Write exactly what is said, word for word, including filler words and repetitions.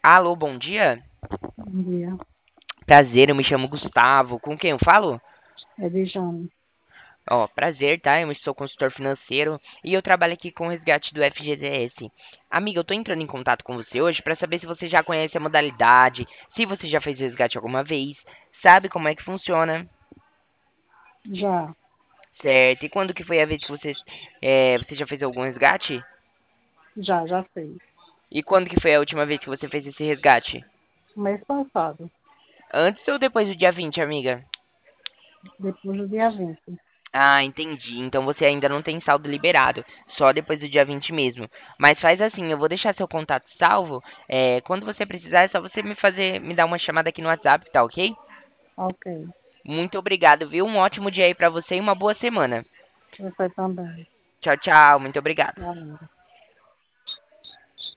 Alô, bom dia. Bom dia. Prazer, eu me chamo Gustavo. Com quem eu falo? É Dejane. Ó, prazer, tá? Eu sou consultor financeiro e eu trabalho aqui com o resgate do F G T S. Amiga, eu tô entrando em contato com você hoje pra saber se você já conhece a modalidade, se você já fez resgate alguma vez, sabe como é que funciona, Já, certo? E quando que foi a vez que você, é, você já fez algum resgate? já, já fez. E quando que foi a última vez que você fez esse resgate? Mês passado, Antes ou depois do dia vinte, amiga? depois do dia vinte. Ah, entendi. Então você ainda não tem saldo liberado, só depois do dia vinte mesmo. Mas faz assim, eu vou deixar seu contato salvo. É, quando você precisar, é só você me fazer, me dar uma chamada aqui no WhatsApp, tá ok? Ok. Muito obrigado, viu? Um ótimo dia aí pra você e uma boa semana. Você também. Tchau, tchau. Muito obrigado. Valeu.